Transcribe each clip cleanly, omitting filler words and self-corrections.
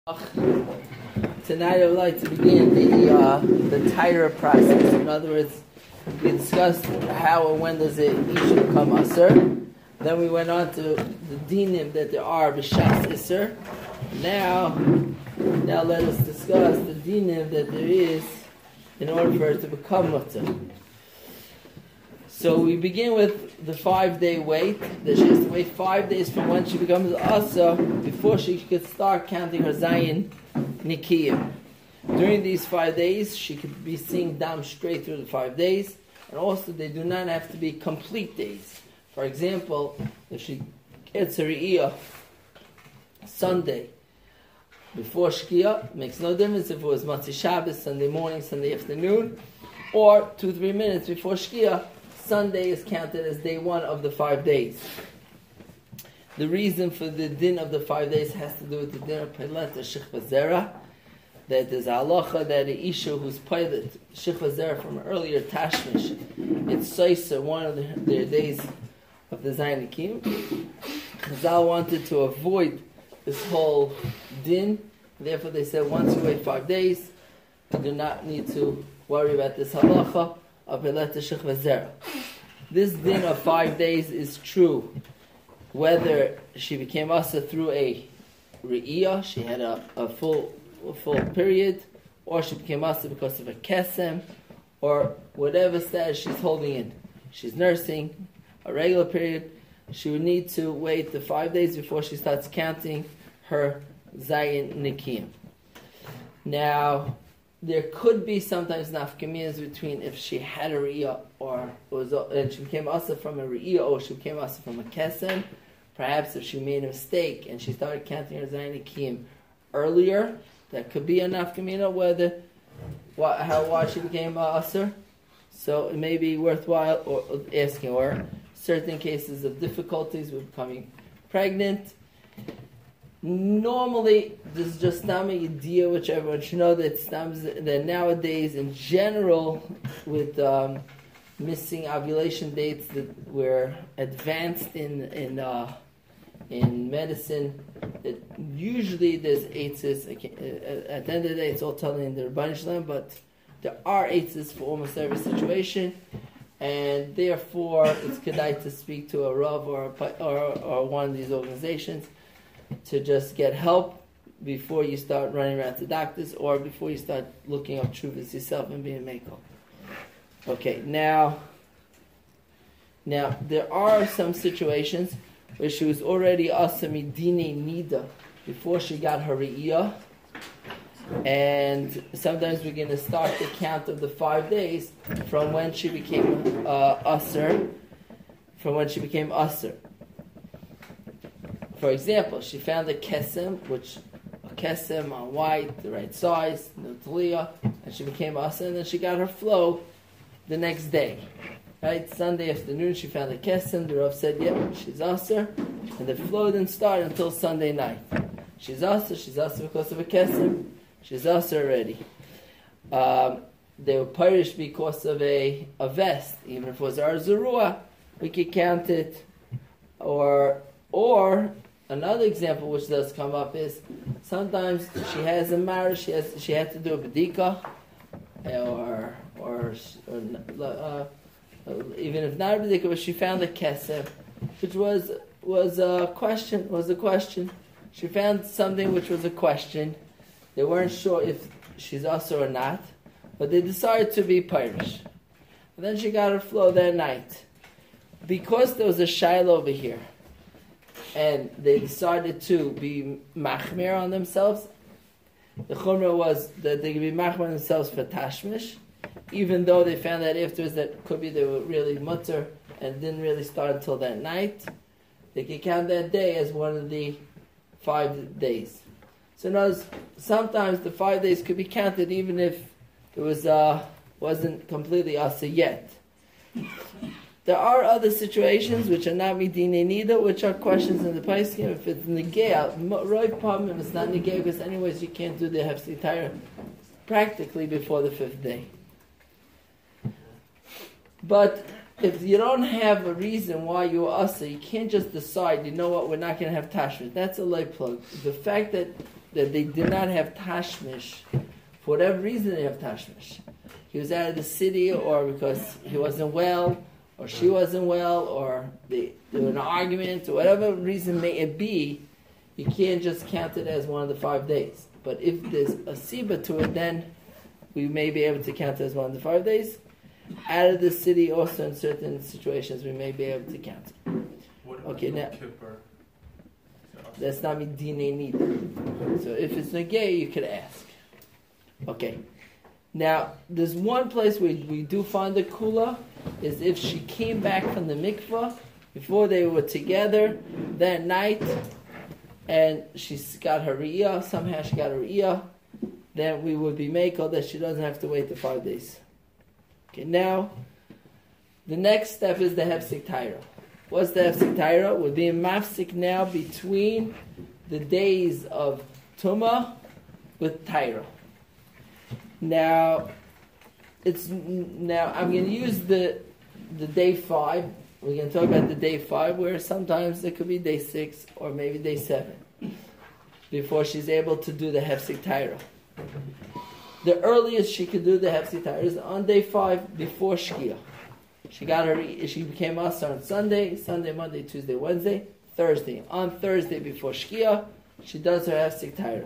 Tonight I would like to begin the Torah process. In other words, we discussed how and when does it Isha become Asr. Then we went on to the dinim that there are b'shas Isser. Now let us discuss the dinim that there is in order for it to become Mutter. So we begin with the 5-day wait. That she has to wait 5 days from when she becomes Asa before she could start counting her Zayin Nikiyim. During these 5 days, she could be seeing Dam straight through the 5 days, and also they do not have to be complete days. For example, if she gets her Re'iyah Sunday before Shkia, makes no difference if it was Matzah Shabbos, Sunday morning, Sunday afternoon, or 2-3 minutes before Shkia. Sunday is counted as day 1 of the 5 days. The reason for the din of the 5 days has to do with the din of Peilat Shechva Zera. That there's a halacha that the Isha who's Peilat Shechva Zera from earlier Tashmish, it's Saisa, one of their days of the Zayin Nikiyim. Chazal wanted to avoid this whole din. Therefore they said once you wait 5 days, you do not need to worry about this halacha of Peilat Shechva Zera. This din of 5 days is true whether she became Asa through a Re'iyah, she had a full period, or she became Asa because of a Kesem, or whatever status she's holding in. She's nursing, a regular period, she would need to wait the 5 days before she starts counting her Zayin Nikiyim. Now, there could be sometimes nafkaminas between if she had a Re'iyah and she became Asa from a Re'iyah, or she became Asa from a Kesem. Perhaps if she made a mistake and she started counting her Zayin Nikiyim earlier, that could be a nafkamina why she became Asa. So it may be worthwhile or asking, or certain cases of difficulties with becoming pregnant. Normally, this is just not a idea which everyone should know that nowadays, in general, with missing ovulation dates that were advanced in medicine, that usually there's eitzes. At the end of the day, it's all telling in the Rebbeinu Shalom, but there are eitzes for almost every situation, and therefore it's kedai to speak to a rav or one of these organizations to just get help before you start running around to doctors, or before you start looking up truths yourself and being meko. Okay, now there are some situations where she was already Asa Midine Nida before she got her Re'iyah, and sometimes we're going to start the count of the 5 days from when she became Asr. For example, she found a kesem, on white, the right size, no talia, and she became Asa, and then she got her flow the next day. Right, Sunday afternoon she found a kesem, the Rav said, yep, she's Asa, and the flow didn't start until Sunday night. She's Asa because of a kesem, she's Asa already. They were Pirish because of a vest, even if it was our Zerua, we could count it, or another example which does come up is sometimes she has a marriage, she had to do a bedika, or even if not a bedika, but she found a kesef, which was a question. She found something which was a question. They weren't sure if she's Asa or not, but they decided to be Pirish. And then she got her flow that night. Because there was a Shiloh over here, and they decided to be machmir on themselves, the chumrah was that they could be machmir on themselves for tashmish, even though they found out afterwards that could be they were really mutter and didn't really start until that night. They could count that day as one of the 5 days. So notice, sometimes the 5 days could be counted even if it wasn't completely asa yet. There are other situations which are not midine nida, which are questions in the Paiskim. If it's negea, right problem, it's not negea, because anyways you can't do the hefsi Torah practically before the 5th day. But if you don't have a reason why you're asa, you can't just decide, you know what, we're not going to have tashmish. That's a light plug. The fact that they did not have tashmish, for whatever reason they have tashmish. He was out of the city, or because he wasn't well, or she wasn't well, or they were in an argument, or whatever reason may it be, you can't just count it as one of the 5 days. But if there's a siba to it, then we may be able to count it as one of the 5 days. Out of the city, also in certain situations, we may be able to count it. What about Okay, now Kippur? that's not midine neither. So if it's negay, you could ask. Okay. Now, there's one place where we do find the kula, is if she came back from the mikvah before they were together that night, and she's got her riyah, somehow she got her riyah, then we would be meko that she doesn't have to wait the 5 days. Okay, now, the next step is the hefsek taira. What's the hefsek taira? We're being mafsik now between the days of Tumah with taira. Now, I'm going to use the day 5. We're going to talk about the day 5, where sometimes it could be day 6 or maybe day 7 before she's able to do the hefsek taira. The earliest she could do the hefsek taira is on day 5 before shkia. She became asa on Sunday, Monday, Tuesday, Wednesday, Thursday. On Thursday before shkia, she does her hefsek taira.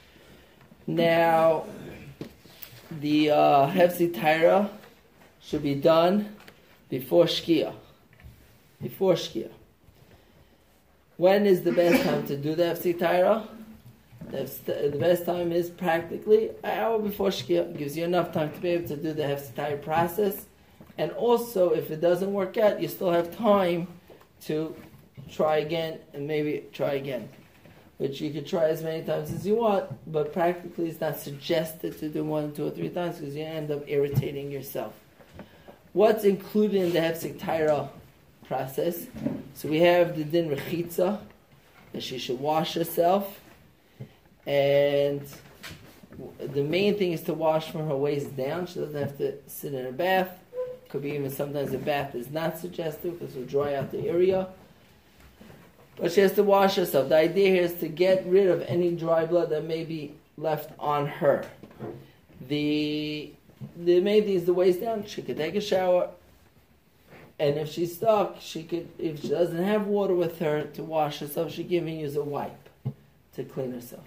Now, the hefsek taira should be done before shkia. Before shkia. When is the best time to do the hefsek taira? The best time is practically an hour before shkia. It gives you enough time to be able to do the hefsek taira process. And also, if it doesn't work out, you still have time to try again and maybe try again. Which you could try as many times as you want, but practically it's not suggested to do 1, 2, or 3 times because you end up irritating yourself. What's included in the hefsek taira process? So we have the din rechitza, that she should wash herself, and the main thing is to wash from her waist down. She doesn't have to sit in a bath. Could be even sometimes a bath is not suggested because it will dry out the area. But she has to wash herself. The idea here is to get rid of any dry blood that may be left on her. The main thing is the waist down. She could take a shower. And if she's stuck, if she doesn't have water with her to wash herself, she can even use a wipe to clean herself.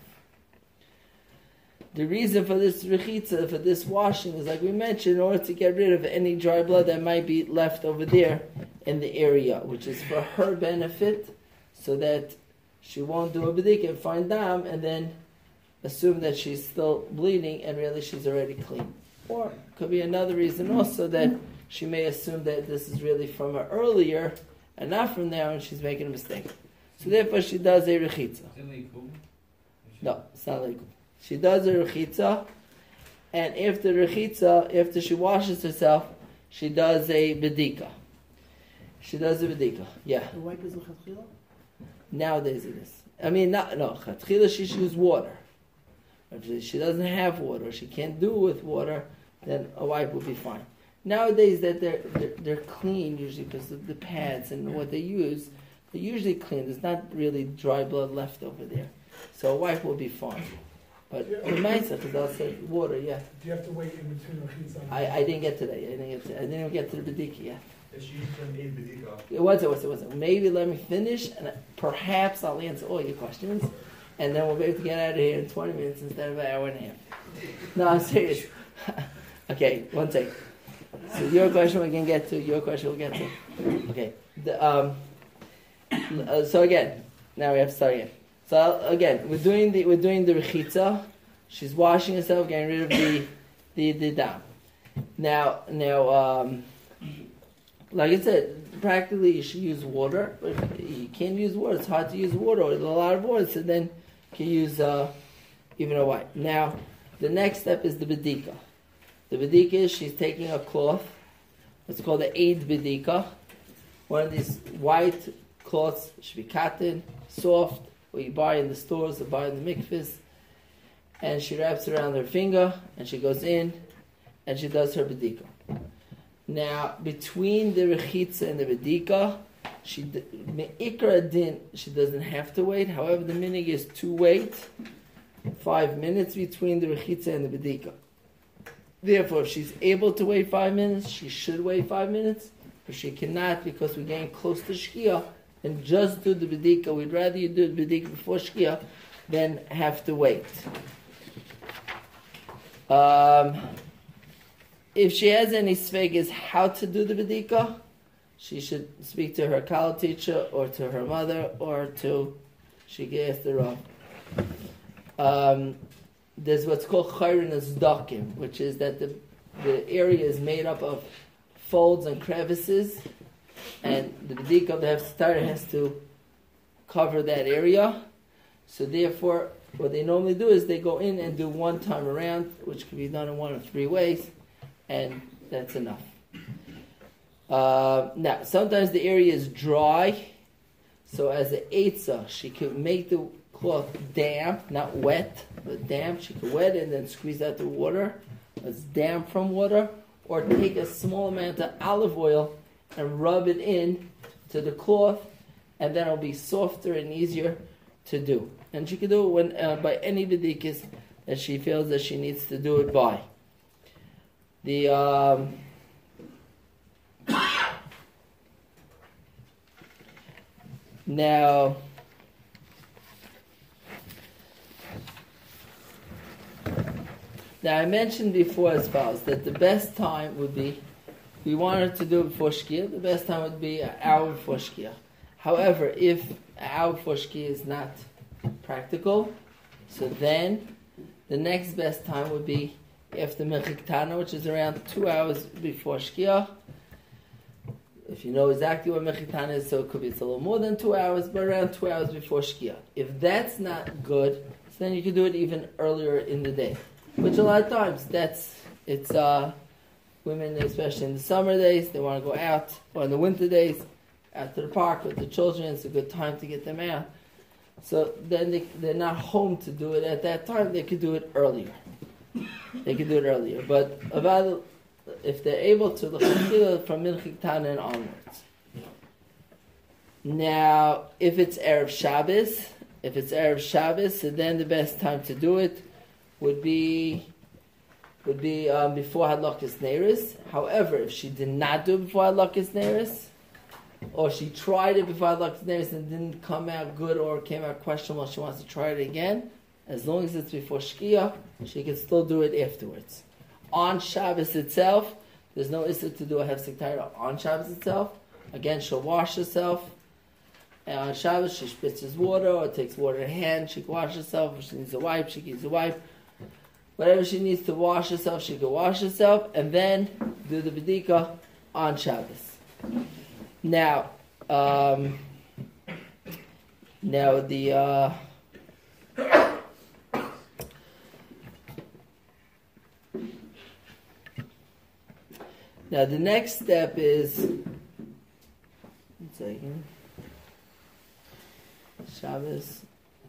The reason for this rechitza, for this washing, is like we mentioned, in order to get rid of any dry blood that might be left over there in the area, which is for her benefit, so that she won't do a b'dik and find dam, and then assume that she's still bleeding, and really she's already clean. Or could be another reason also, that she may assume that this is really from her earlier, and not from now, and she's making a mistake. So therefore she does a rechitza. No, it's not legal. She does a rechitza, and after she washes herself, she does a bedika. Yeah. The wipe is l'chatchila? Nowadays it is. I mean, chatchila she should use water. If she doesn't have water, or she can't do it with water, then a wipe will be fine. Nowadays that they're clean usually because of the pads and what they use. They're usually clean. There's not really dry blood left over there, so a wipe will be fine. But the Maisa, because I'll say water, yeah. Do you have to wait in between rechitza? I didn't get to that yet. I didn't even get to the bedika yet. She used to need bedika. It wasn't. Maybe let me finish, and perhaps I'll answer all your questions, and then we'll be able to get out of here in 20 minutes instead of an hour and a half. No, I'm serious. Okay, one second. So your question we can get to. Your question we'll get to. Okay. So again, now we have to start again. So again, we're doing the rechitza. She's washing herself, getting rid of the dam. Now, like I said, practically you should use water, but if you can't use water. It's hard to use water or a lot of water, so then you can use even a wipe. Now, the next step is the bedika. The bedika is she's taking a cloth. It's called the aid bedika. One of these white cloths, should be cotton, soft, what you buy in the stores or buy in the mikvahs. And she wraps it around her finger, and she goes in, and she does her bedika. Now, between the rechitza and the bedika, me'ikra din, she doesn't have to wait. However, the minig is to wait 5 minutes between the rechitza and the bedika. Therefore, if she's able to wait 5 minutes, she should wait 5 minutes. If she cannot, because we're getting close to Shkia, and just do the bedika. We'd rather you do the bedika before Shkia than have to wait. If she has any svegas how to do the bedika, she should speak to her kala teacher or to her mother or to she can ask the Rav. There's what's called chayrin azdakim, which is that the area is made up of folds and crevices, and the bedika of the hefsatara has to cover that area. So therefore, what they normally do is they go in and do one time around, which can be done in one of 3 ways, and that's enough. Now, sometimes the area is dry, so as an eitzah, she can make the cloth damp, not wet, but damp. She can wet it and then squeeze out the water. It's damp from water. Or take a small amount of olive oil and rub it in to the cloth, and then it'll be softer and easier to do. And she can do it when, by any bedikas that she feels that she needs to do it by. Now, I mentioned before as follows, that the best time would be, we wanted to do it before Shkia, the best time would be an hour before Shkia. However, if an hour before Shkia is not practical, so then the next best time would be after Mechiktana, which is around 2 hours before Shkia. If you know exactly what Mechiktana is, so it could be it's a little more than 2 hours, but around 2 hours before Shkia. If that's not good, so then you can do it even earlier in the day. Which a lot of times, it's women, especially in the summer days, they want to go out, or in the winter days, out to the park with the children. It's a good time to get them out. So then they're not home to do it at that time. They could do it earlier. But about if they're able to, from Minchik Tana and onwards. Now, if it's Erev Shabbos, so then the best time to do it would be before Hadlakas Neiris. However, if she did not do it before Hadlakas Neiris, or she tried it before Hadlakas Neiris and didn't come out good or came out questionable, she wants to try it again, as long as it's before Shkia, she can still do it afterwards. On Shabbos itself, there's no issue to do a hefsek Torah on Shabbos itself. Again, she'll wash herself. And on Shabbos, she spritzes water or takes water in her hand. She can wash herself. If she needs a wipe, she can use a wipe. Whatever she needs to wash herself, she can wash herself. And then do the bedika on Shabbos. Now, Now the next step is, 1 second, Shabbos.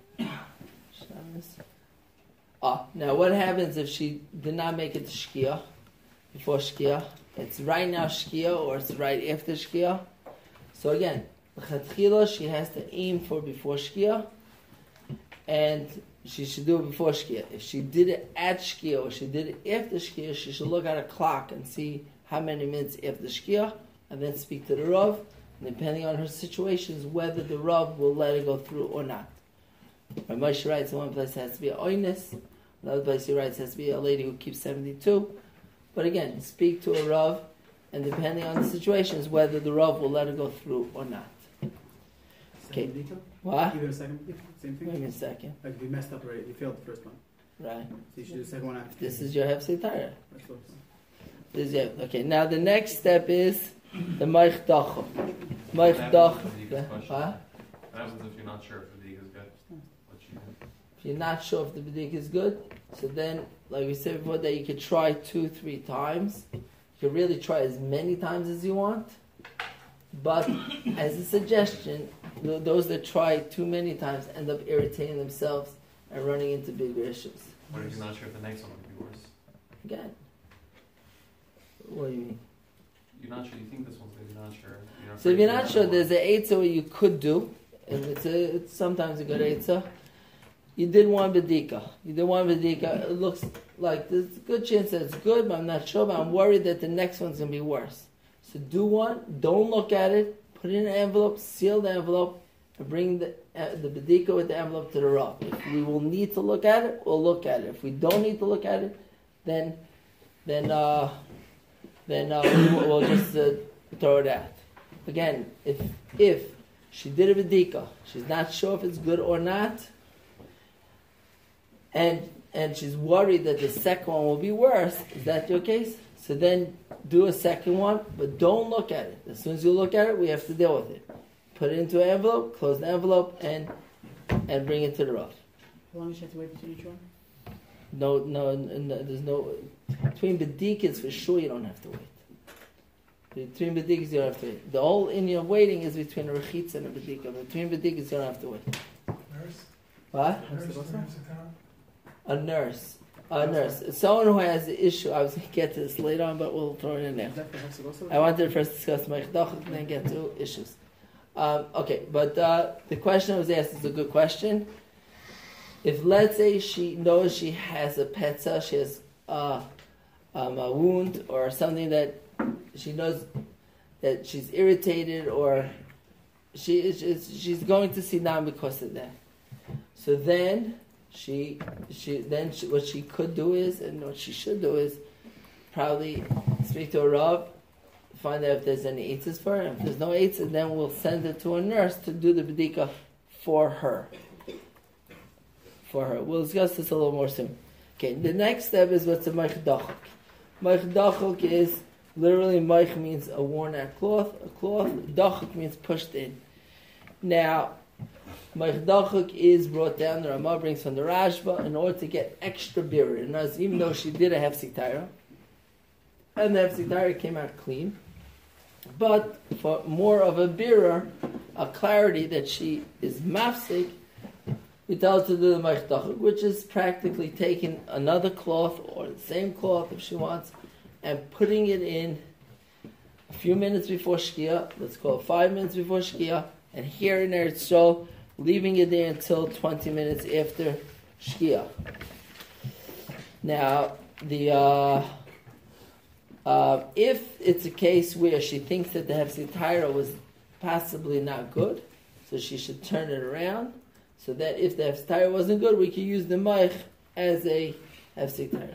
Now what happens if she did not make it to Shkia, before Shkia? It's right now Shkia or it's right after Shkia. So again, l'chatchila she has to aim for before Shkia, and she should do it before Shkia. If she did it at Shkia or she did it after Shkia, she should look at a clock and see how many minutes after Shkia, and then speak to the Rav, and depending on her situations, whether the Rav will let her go through or not. Moshe writes in one place it has to be a oinus, another place he writes it has to be a lady who keeps 72. But again, speak to a Rav, and depending on the situations, whether the Rav will let her go through or not. Okay. What? You do a second, same thing? Wait a second. Like you messed up already, you failed the first one. Right. So you should do the second one after. This is your Hefsei Torah. That's what Okay, now the next step is the Moich Dachum. Moich Dachum. What happens if you're not sure if the bedik is good? If you're not sure if the bedik is good, so then, like we said before, that you could try 2-3 times. You could really try as many times as you want. But as a suggestion, those that try too many times end up irritating themselves and running into bigger issues. What if you're not sure if the next one would be worse? Again. What do you mean? you're not sure, you think this one's good, you're not sure. So if you're not sure, there's an eitzah what you could do, and it's sometimes a good eitzah. You did one bedika. It looks like there's a good chance that it's good, but I'm not sure. But I'm worried that the next one's gonna be worse. So do one. Don't look at it. Put it in an envelope. Seal the envelope, and bring the bedika with the envelope to the Rav. If we will need to look at it, we'll look at it. If we don't need to look at it, then we'll just throw it out. Again, if she did a bedika, she's not sure if it's good or not, and she's worried that the second one will be worse. Is that your case? So then do a second one, but don't look at it. As soon as you look at it, we have to deal with it. Put it into an envelope, close the envelope, and bring it to the Rav. How long does she have to wait between each one? No, there's no... Between bedikas, for sure you don't have to wait. Between bedikas, you don't have to wait. The whole Inyan of waiting is between a rechitza and a bedika. Between bedikas, you don't have to wait. Nurse? What? Nurse brings it down? A nurse. Someone who has the issue. I was going to get to this later on, but we'll throw it in there. Is that for Hafsik I wanted to first discuss Mechdach and then get to issues. Okay, but the question I was asked is a good question. If, let's say, she knows she has a petza, she has a wound or something that she knows that she's irritated or she's going to see down because of that. So then what she could do is, and what she should do is, probably speak to a Rav, find out if there's any eitzes for her. If there's no eitzes, then we'll send her to a nurse to do the bedika for her. We'll discuss this a little more soon. Okay, the next step is what's a meichdachok. Meichdachok is literally meich means a worn out cloth. A cloth. Dachok means pushed in. Now, meichdachok is brought down. The Ramah brings from the Rashba in order to get extra birur. And as even though she did a hefsek taira, and the hefsek taira came out clean, but for more of a birur, a clarity that she is mafsik, we tell her to do the meichdachok, which is practically taking another cloth or the same cloth if she wants, and putting it in a few minutes before Shkia, let's call it 5 minutes before Shkia, and here in Eretz Yisrael, leaving it there until 20 minutes after Shkia. Now, if it's a case where she thinks that the hefsek taira was possibly not good, so she should turn it around, so that if the hefsek taira wasn't good, we could use the meich as a hefsek taira.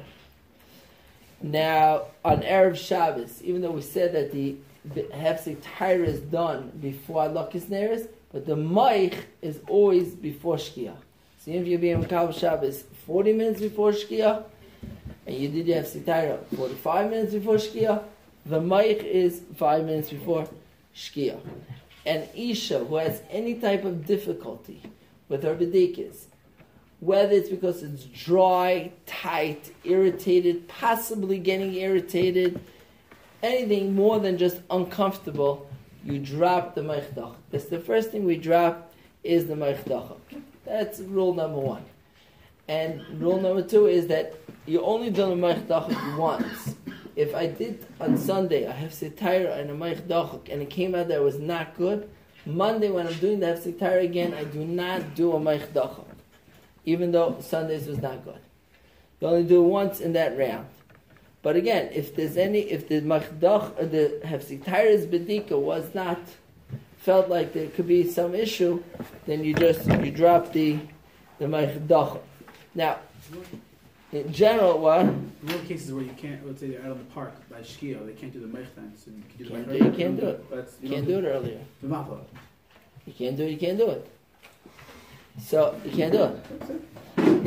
Now, on Erev Shabbos, even though we said that the hefsek taira is done before Adlakas Neros, but the meich is always before Shkia. So if you're being Makabel Shabbos 40 minutes before Shkia, and you did your hefsek taira 45 minutes before Shkia, the meich is 5 minutes before Shkia. And Isha, who has any type of difficulty with her bedikas, whether it's because it's dry, tight, irritated, possibly getting irritated, anything more than just uncomfortable, you drop the meichdachok. That's the first thing we drop is the meichdachok. That's rule number one. And rule number two is that you only do the meichdachok once. If I did on Sunday a hefsek taira and a meichdachok and it came out that it was not good, Monday when I'm doing the hefsek taira again, I do not do a meichdachok, even though Sundays was not good. You only do it once in that round. But again, if the machdach or the hefsek taira's bedika was not, felt like there could be some issue, then you drop the machdach. Now, in general, what? In all cases where you can't, let's say they're out on the park by Shkia, they can't do the meich then, so you can do the You can't do it. But You can't do it earlier. The mappa. You can't do it. So you can't do it.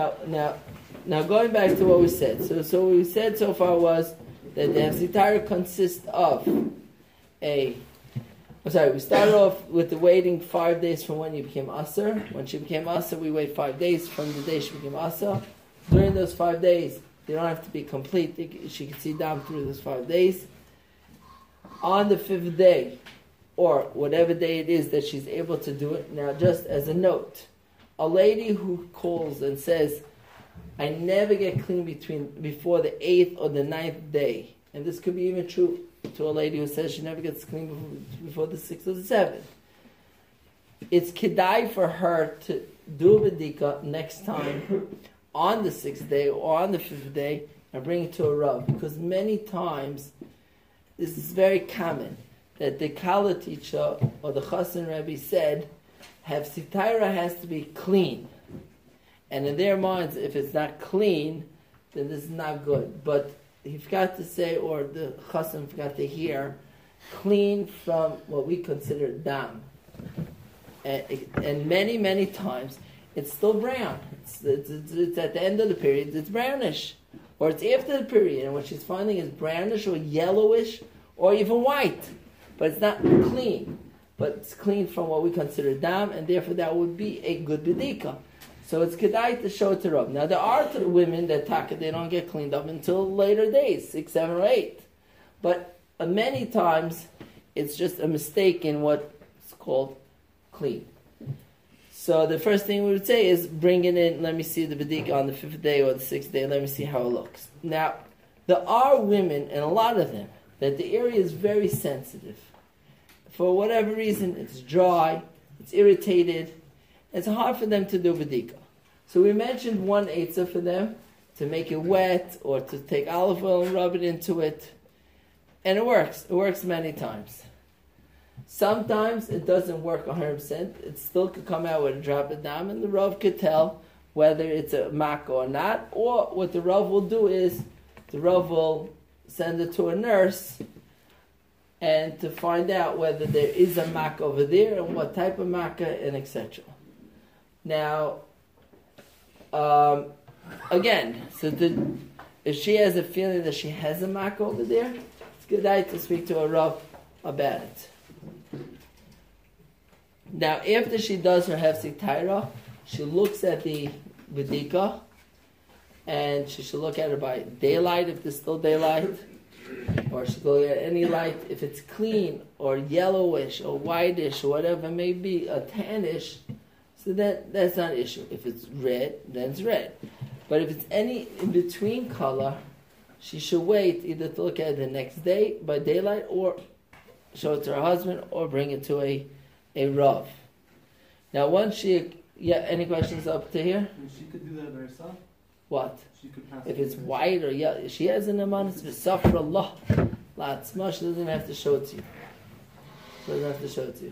Now going back to what we said. So what we said so far was that the hefsek taira consists of we started off with the waiting 5 days from when you became Aser. When she became Aser, we wait 5 days from the day she became Aser. During those 5 days, they don't have to be complete. She can see down through those 5 days. On the 5th day, or whatever day it is that she's able to do it. Now, just as a note, a lady who calls and says, I never get clean before the 8th or the 9th day, and this could be even true to a lady who says she never gets clean before the 6th or the 7th. It's kedai for her to do a bedika next time on the 6th day or on the 5th day and bring it to a Rav. Because many times, this is very common, that the Kala teacher or the Chassan Rebbe said, Sitaira has to be clean. And in their minds, if it's not clean, then this is not good. But he forgot to say, or the Chassan forgot to hear, clean from what we consider dam. And many, many times, it's still brown. It's at the end of the period, it's brownish. Or it's after the period, and what she's finding is brownish or yellowish or even white. But it's not clean. But it's clean from what we consider dam, and therefore that would be a good bedika. So it's kedai to show it to Rav. Now there are women that they don't get cleaned up until later days, 6, 7, or 8. But many times it's just a mistake in what's called clean. So the first thing we would say is bring it in, let me see the bedika on the 5th day or the 6th day, let me see how it looks. Now, there are women, and a lot of them, that the area is very sensitive. For whatever reason, it's dry, it's irritated, it's hard for them to do bedika. So we mentioned one eitzah for them, to make it wet, or to take olive oil and rub it into it. And it works. It works many times. Sometimes it doesn't work 100%. It still could come out with a drop of dam, and the Rav could tell whether it's a makkah or not. Or what the Rav will do is, the Rav will send it to a nurse, and to find out whether there is a makkah over there, and what type of makkah, and etc. Now, again, if she has a feeling that she has a makkah over there, it's good to speak to a Rav about it. Now, after she does her hefsek taira, she looks at the bedika, and she should look at it by daylight if there's still daylight, or she should look at any light. If it's clean or yellowish or whitish or whatever it may be, a tannish, so that's not an issue. If it's red, then it's red. But if it's any in between color, she should wait either to look at it the next day by daylight, or show it to her husband, or bring it to a Rav. Now, once she, any questions up to here? She could do that by herself? What? She could pass If it's white or yellow, she has an amanis v'safra Allah. Latzma, she doesn't have to show it to you. She doesn't have to show it to you.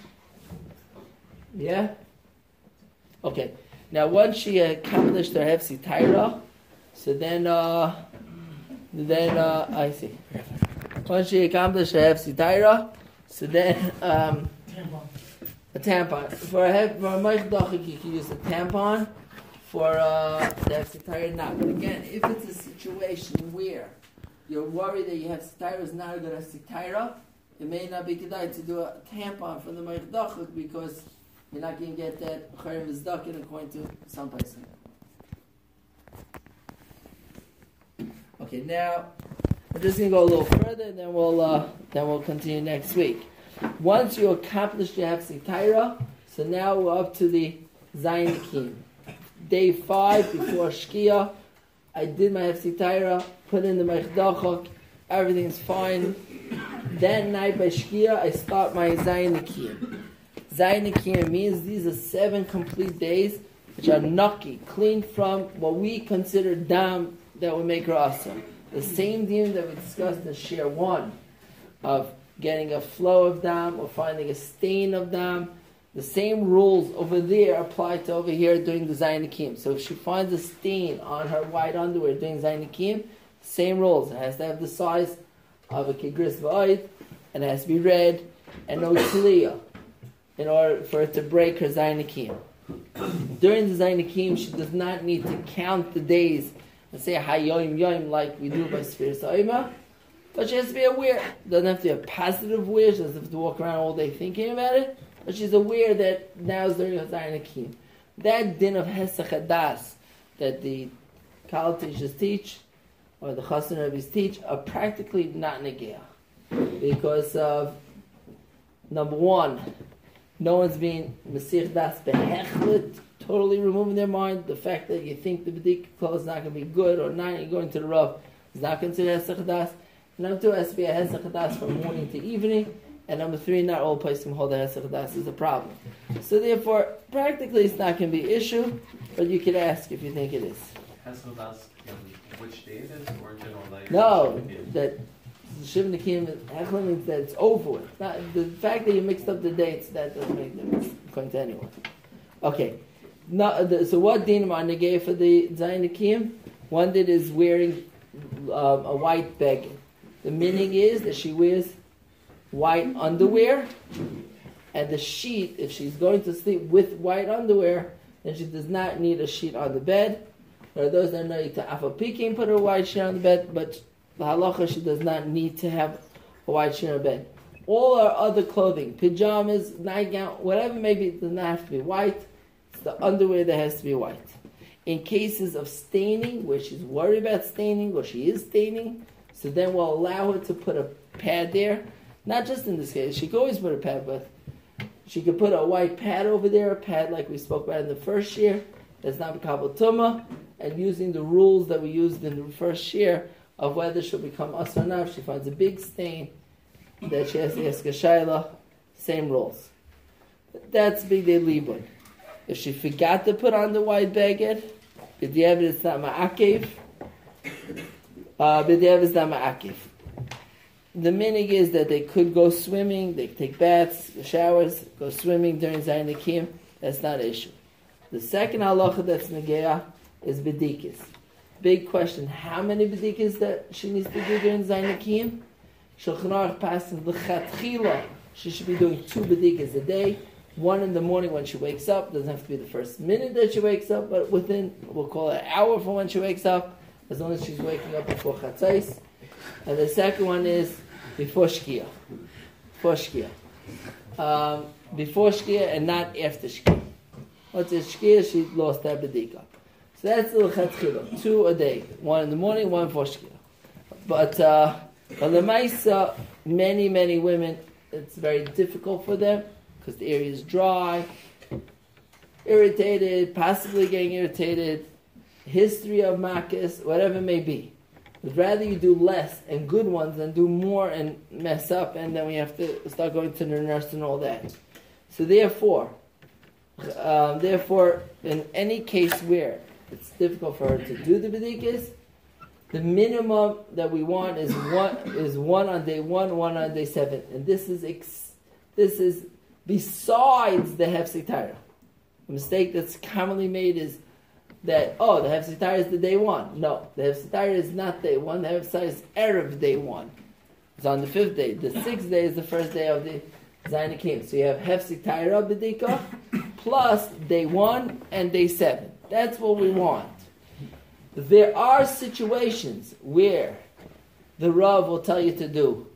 Yeah? Okay. Now, once she accomplished her hefsi taira, so then I see. Once she accomplished her hefsi taira, so then a tampon. For a Moshe Dachik, you can use a tampon. For the hefsi taira, not. But again, if it's a situation where you're worried that your hefsi taira is not a good hefsi taira, it may not be good to do a tampon from the Moshe Dachik, because you're not going to get that chayim v'zdakin according to some person. Okay, now we're just going to go a little further, and then we'll continue next week. Once you accomplish your hefsek taira, so now we're up to the Zayin Akim. Day 5 before Shkia, I did my hefsek taira, put in the Mechdachok, everything's fine. That night by Shkia, I start my Zayin Akim. Zayin Akim means these are 7 complete days which are naki, clean from what we consider dam that would make rasa. The same din that we discussed in Shir 1 of getting a flow of dam or finding a stain of dam. The same rules over there apply to over here during the Zayin Akim. So if she finds a stain on her white underwear during Zayin Akim, same rules. It has to have the size of a kigris v'ayit, and it has to be red, and no tzliya, in order for it to break her Zayin Akim. During the Zayin Akim, she does not need to count the days and say hayoim yoim like we do by Sfir Sa'ima, but she has to be aware. Doesn't have to be a positive aware. She doesn't have to walk around all day thinking about it, but she's aware that now is during her Zayin Akim. That din of Hesach Hadas that the Kal teachers teach, or the Chassan Rebbe's teach, are practically not negea, because of number one, no one's being Mesich Das Behechlet, totally removing their mind. The fact that you think the B'dik clothes is not going to be good or not, you're going to the Rav, is not considered Hesach Das. Number 2 has to be a Hesach Hadas from morning to evening. And number 3, not all places can hold a Hesach Hadas is a problem. So therefore, practically it's not going to be an issue, but you could ask if you think it is. Has to ask which day it is, or in general, like No, that Shiv Nikim Hechla means that it's over with. Not, the fact that you mixed up the dates, that doesn't make difference according to anyone. Okay. So what dinim are negay for the Zayin Nikim? One that is wearing a white beged. The meaning is that she wears white underwear, and the sheet, if she's going to sleep with white underwear, then she does not need a sheet on the bed. There are those that know you to afapikin put a white sheet on the bed, but the halacha, she does not need to have a white sheet on the bed. All our other clothing, pajamas, nightgown, whatever it may be, it does not have to be white. It's the underwear that has to be white. In cases of staining, where she's worried about staining, or she is staining, so then we'll allow her to put a pad there. Not just in this case, she could always put a pad, but she could put a white pad over there, a pad like we spoke about in the first year, that's not Kabbalah Tumah, and using the rules that we used in the first year of whether she'll become Asr or not. If she finds a big stain, that she has to ask a Shaila, same rules. That's Big Day Libun. If she forgot to put on the white beged, B'diavad is not ma'akev. B'diavad is not ma'akev. The minig is that they could go swimming, they could take baths, showers, go swimming during Zayin Nikim. That's not an issue. The second halacha that's negeah is bedikis. Big question: how many bedikis that she needs to do during Zayin Nikim? Shulchan Aruch passes l'chatchila. She should be doing 2 bedikis a day. One in the morning when she wakes up. Doesn't have to be the first minute that she wakes up, but within, we'll call it an hour from when she wakes up, as long as she's waking up before chatzais. And the second one is before Shkia. Before Shkia. Before Shkia and not after Shkia. Once it's Shkia, she lost that bedika. So that's the l'chatchila. 2 a day. 1 in the morning, 1 before Shkia. But the Maisa, many women, it's very difficult for them because the area is dry, irritated, possibly getting irritated, history of makas, whatever it may be. I'd rather you do less and good ones than do more and mess up, and then we have to start going to the nurse and all that. So therefore, in any case where it's difficult for her to do the bedikas, the minimum that we want is one on day 1, 1 on day 7, and this is besides the hefsek Torah. The mistake that's commonly made is that, the hefsek Torah is the day 1. No, the hefsek Torah is not day 1. The hefsek Torah is erev day 1. It's on the 5th day. The 6th day is the first day of the Zayin Nikim. So you have hefsek Torah bedika plus day 1 and day 7. That's what we want. There are situations where the Rav will tell you to do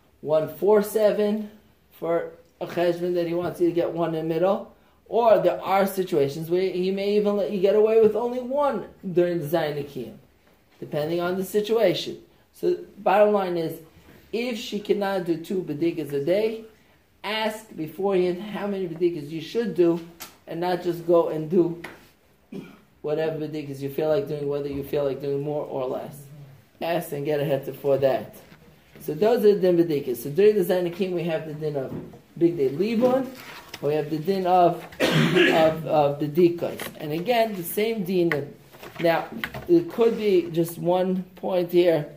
1-4-7 for a cheshbon that he wants you to get 1 in the middle, or there are situations where he may even let you get away with only 1 during the Zayin Nikim, depending on the situation. So bottom line is, if she cannot do 2 bedikas a day, ask beforehand how many bedikas you should do, and not just go and do whatever bedikas you feel like doing, whether you feel like doing more or less. Ask and get ahead for that. So those are the din bedikas. So during the Zayin Nikim we have the din of Big Day Libun, we have the din of the dikas. And again, the same din. Now, it could be just one point here.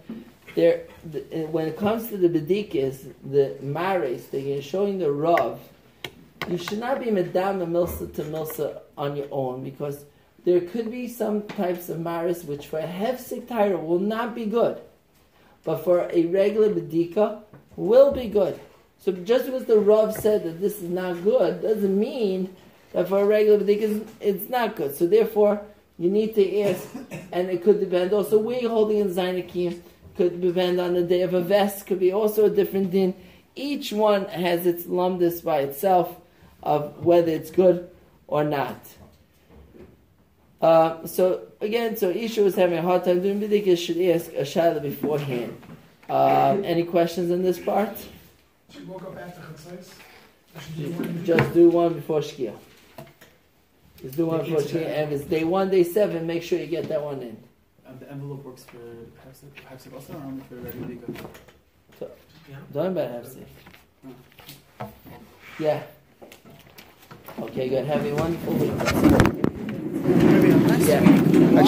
When it comes to the bedikas, the maris, they're showing the Rav, you should not be medam milsa to milsa on your own, because there could be some types of maris which for a hefsek Torah will not be good, but for a regular bedika will be good. So just because the Rav said that this is not good, doesn't mean that for a regular bedika it's not good. So therefore, you need to ask, and it could depend also where you're holding in Zayin Nikim. Could depend on the day of a vest, could be also a different din. Each one has its lumdus by itself of whether it's good or not. So Isha was having a hard time doing bedikas, should ask a shayla beforehand. Any questions on this part? She woke up after chatzos. Just do 1 before Shkia. Just do 1 before Shkia, and if it's day 1, day 7, make sure you get that one in. The envelope works for Hafsik also, or only for regular Dika? Don't about Hefsek. Yeah. Okay, good. Have a wonderful week. Maybe next Yeah. week.